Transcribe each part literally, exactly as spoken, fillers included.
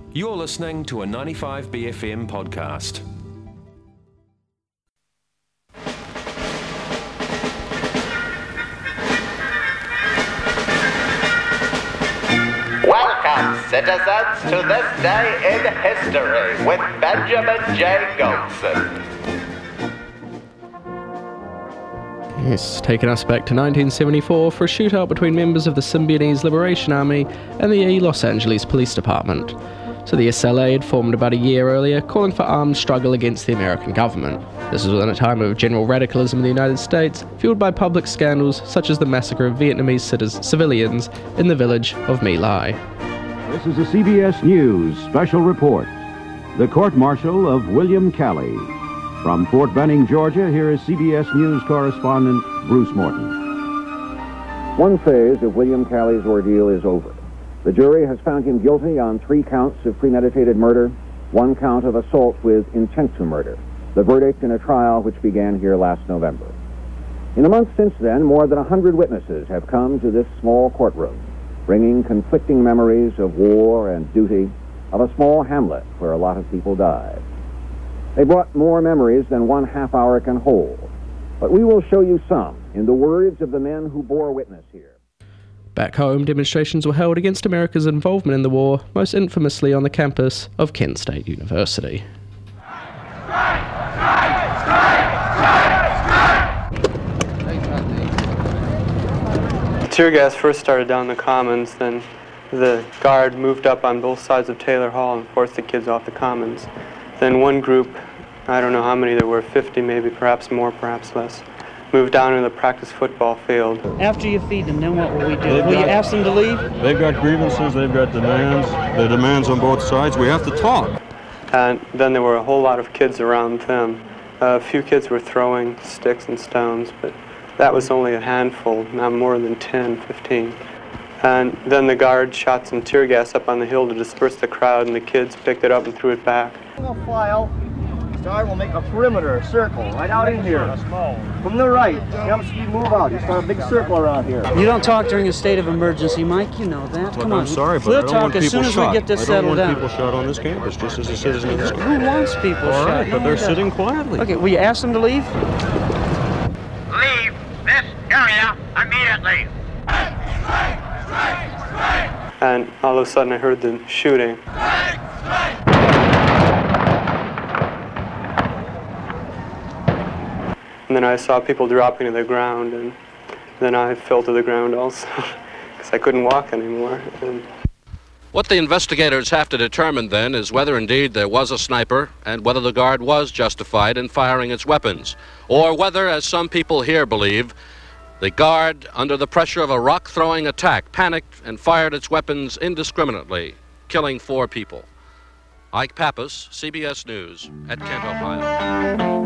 You're listening to a ninety-five B F M podcast. Welcome, citizens, to this day in history with Benjamin J. Goldson. Yes, taking us back to nineteen seventy-four for a shootout between members of the Symbionese Liberation Army and the Los Angeles Police Department. So the S L A had formed about a year earlier, calling for armed struggle against the American government. This was in a time of general radicalism in the United States, fueled by public scandals such as the massacre of Vietnamese civilians in the village of My Lai. This is a C B S News special report. The court-martial of William Calley. From Fort Benning, Georgia, here is C B S News correspondent Bruce Morton. One phase of William Calley's ordeal is over. The jury has found him guilty on three counts of premeditated murder, one count of assault with intent to murder. The verdict in a trial which began here last November. In the months since then, more than one hundred witnesses have come to this small courtroom, bringing conflicting memories of war and duty, of a small hamlet where a lot of people died. They brought more memories than one half hour can hold, but we will show you some in the words of the men who bore witness here. Back home, demonstrations were held against America's involvement in the war, most infamously on the campus of Kent State University. Tear gas first started down the commons, then the guard moved up on both sides of Taylor Hall and forced the kids off the commons. Then one group, I don't know how many there were, fifty maybe, perhaps more, perhaps less, moved down to the practice football field. After you feed them, then what will we do? They've will got, you ask them to leave? They've got grievances, they've got demands, the demands on both sides. We have to talk. And then there were a whole lot of kids around them. Uh, a few kids were throwing sticks and stones, but that was only a handful, not more than ten, fifteen. And then the guard shot some tear gas up on the hill to disperse the crowd, and the kids picked it up and threw it back. We'll fly out. Start, we'll make a perimeter, a circle, right out in here. From the right, jumps, you move out. You start a big circle around here. You don't talk during a state of emergency, Mike. You know that. Look, Come on. I'm sorry, but we'll I don't talk want as people soon as shot. we get this I settled don't want down. people shot on this campus, just as a citizen of this campus. Who wants people All shot? right, but No, they're no. sitting quietly. Okay, will you ask them to leave? Leave this area immediately. And all of a sudden I heard the shooting. And then I saw people dropping to the ground, and then I fell to the ground also, because I couldn't walk anymore. And what the investigators have to determine then is whether indeed there was a sniper and whether the guard was justified in firing its weapons, or whether, as some people here believe, the guard, under the pressure of a rock-throwing attack, panicked and fired its weapons indiscriminately, killing four people. Ike Pappas, C B S News, at Kent, Ohio.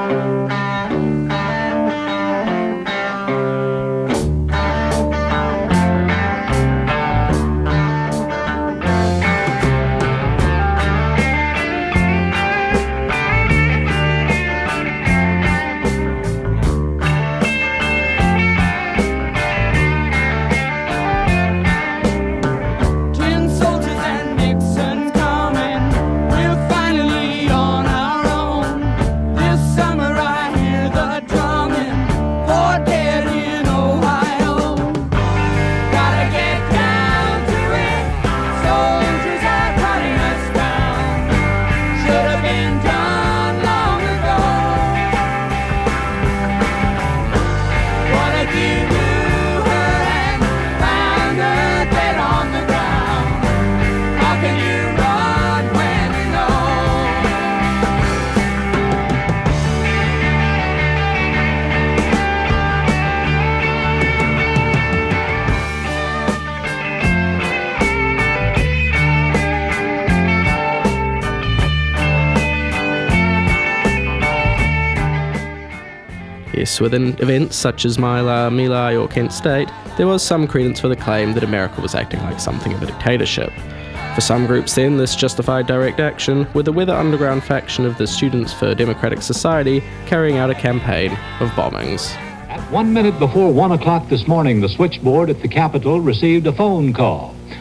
Yes, within events such as My Lai, My Lai or Kent State, there was some credence for the claim that America was acting like something of a dictatorship. For some groups then, this justified direct action, with the Weather Underground faction of the Students for Democratic Society carrying out a campaign of bombings. At one minute before one o'clock this morning, the switchboard at the Capitol received a phone call.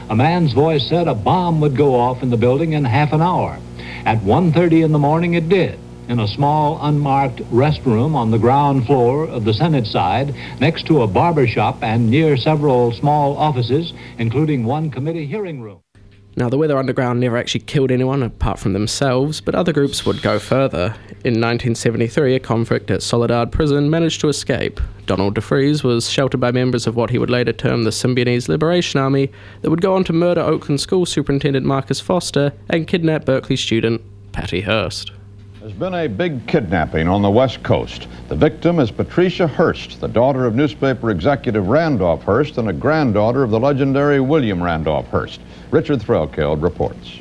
A man's voice said a bomb would go off in the building in half an hour. At one thirty in the morning, it did, in a small, unmarked restroom on the ground floor of the Senate side, next to a barber shop and near several small offices, including one committee hearing room. Now, the Weather Underground never actually killed anyone apart from themselves, but other groups would go further. In nineteen seventy-three, a convict at Soledad Prison managed to escape. Donald DeFries was sheltered by members of what he would later term the Symbionese Liberation Army that would go on to murder Oakland School Superintendent Marcus Foster and kidnap Berkeley student Patty Hearst. There's been a big kidnapping on the West Coast. The victim is Patricia Hearst, the daughter of newspaper executive Randolph Hearst and a granddaughter of the legendary William Randolph Hearst. Richard Threlkeld reports.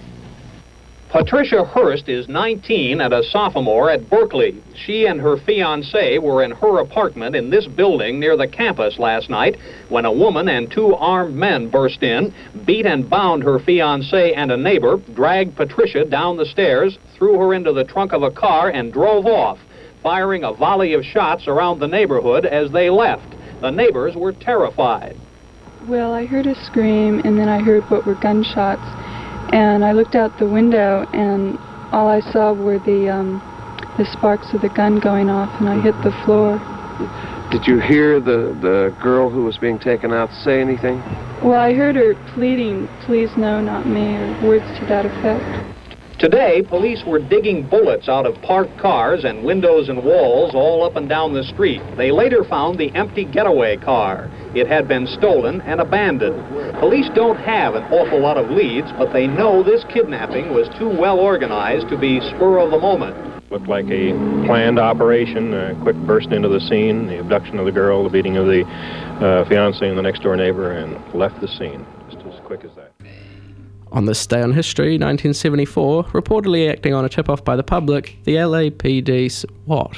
Patricia Hearst is nineteen and a sophomore at Berkeley. She and her fiancé were in her apartment in this building near the campus last night when a woman and two armed men burst in, beat and bound her fiancé and a neighbor, dragged Patricia down the stairs, threw her into the trunk of a car, and drove off, firing a volley of shots around the neighborhood as they left. The neighbors were terrified. Well, I heard a scream, and then I heard what were gunshots, and I looked out the window, and all I saw were the um, the sparks of the gun going off, and I hit the floor. Did you hear the, the girl who was being taken out say anything? Well, I heard her pleading, "Please no, not me," or words to that effect. Today, police were digging bullets out of parked cars and windows and walls all up and down the street. They later found the empty getaway car. It had been stolen and abandoned. Police don't have an awful lot of leads, but they know this kidnapping was too well organized to be spur of the moment. Looked like a planned operation, a quick burst into the scene, the abduction of the girl, the beating of the uh, fiancé and the next-door neighbor, and left the scene just as quick as that. On this day on history, nineteen seventy-four, reportedly acting on a tip-off by the public, the L A P D... What?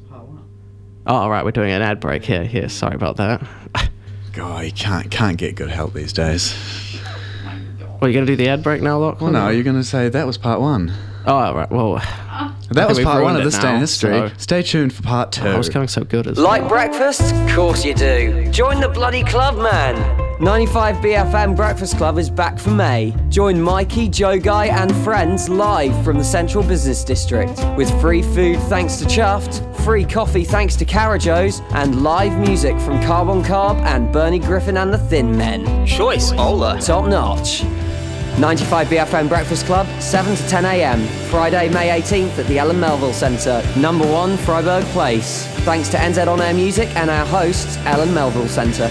Oh, right, we're doing an ad break here. Yeah, sorry about that. God, you can't, can't get good help these days. Well, are you going to do the ad break now, Lachlan? Well, no, you're going to say that was part one. Oh, right, well... That was part one of this day in history. So stay tuned for part two. I was going so good as Like well. breakfast? Course you do. Join the bloody club, man. ninety-five B F M Breakfast Club is back for May. Join Mikey, Joe Guy and friends live from the Central Business District with free food thanks to Chuffed, free coffee thanks to Carajo's, and live music from Carbon Carb and Bernie Griffin and the Thin Men. Choice, Ola. Top notch. ninety-five B F M Breakfast Club, seven to ten a m, Friday, May eighteenth at the Ellen Melville Centre, number one, Freiburg Place. Thanks to N Z On Air Music and our hosts, Ellen Melville Centre.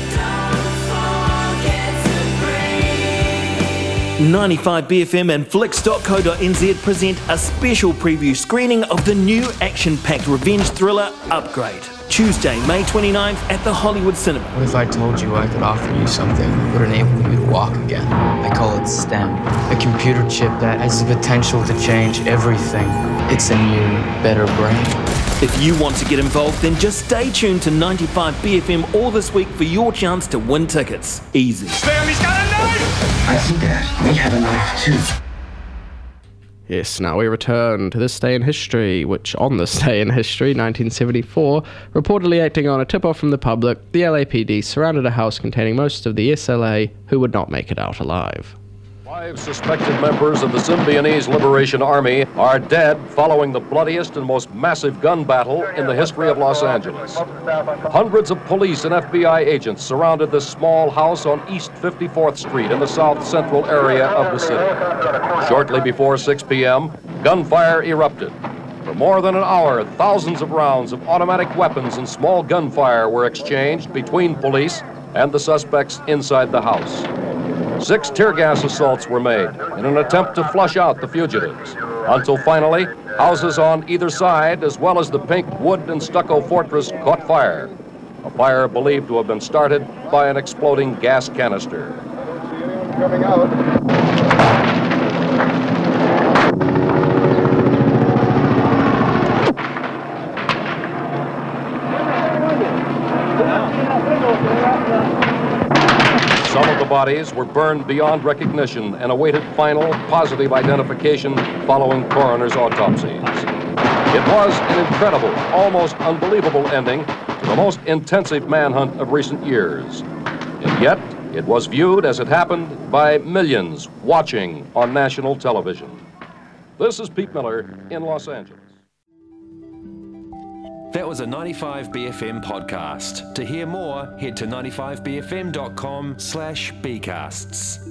ninety-five B F M and flicks dot co dot n z present a special preview screening of the new action-packed revenge thriller Upgrade. Tuesday, May twenty-ninth at the Hollywood Cinema. What if I told you I could offer you something that would enable you to walk again? I call it STEM, a computer chip that has the potential to change everything. It's a new, better brain. If you want to get involved, then just stay tuned to ninety-five B F M all this week for your chance to win tickets. Easy. Family's got a knife! I see that. We have a knife too. Yes, now we return to this day in history, which on this day in history, nineteen seventy-four, reportedly acting on a tip-off from the public, the L A P D surrounded a house containing most of the S L A who would not make it out alive. Five suspected members of the Symbionese Liberation Army are dead following the bloodiest and most massive gun battle in the history of Los Angeles. Hundreds of police and F B I agents surrounded this small house on East fifty-fourth Street in the south central area of the city. Shortly before six p m, gunfire erupted. For more than an hour, thousands of rounds of automatic weapons and small gunfire were exchanged between police and the suspects inside the house. Six tear gas assaults were made in an attempt to flush out the fugitives, until finally, houses on either side, as well as the pink wood and stucco fortress, caught fire. A fire believed to have been started by an exploding gas canister. Coming out. Some of the bodies were burned beyond recognition and awaited final positive identification following coroner's autopsies. It was an incredible, almost unbelievable ending to the most intensive manhunt of recent years. And yet, It was viewed as it happened by millions watching on national television. This is Pete Miller in Los Angeles. That was a ninety-five B F M podcast. To hear more, head to ninety-five B F M dot com slash B casts.